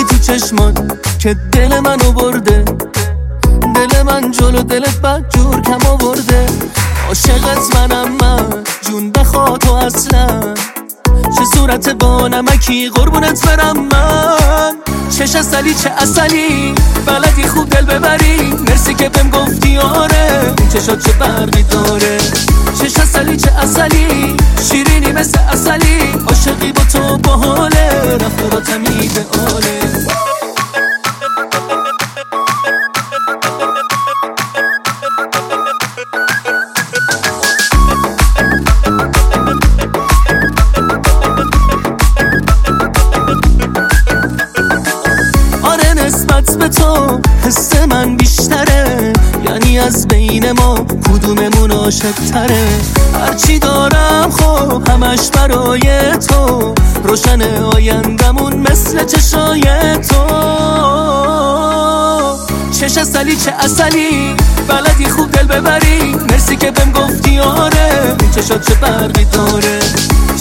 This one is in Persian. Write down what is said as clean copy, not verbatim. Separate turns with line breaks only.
تو چشمات که دل منو برده، دل من جلو دلت بد جور کم آورده. عاشقت منم من جون بخوا تو اصلا، چه صورت با نمکی قربونت برم من. چش اصلی چه اصلی بلدی خوب دل ببری، مرسی که بهم گفتی آره این چشات چه فرقی داره. چش اصلی چه اصلی شیرینی مثل اصلی، عاشقی با تو باحاله رفتاراتم ایدئاله. نسبت به تو حس من بیشتره، یعنی از بین ما کدوممون عاشق تره. هرچی دارم خب همش برای تو، روشن آیندمون مثل چشای تو. چش اصلی چه اصلی بلدی خوب دل ببری، مرسی که بهم گفتی آره این چشات چه فرقی داره.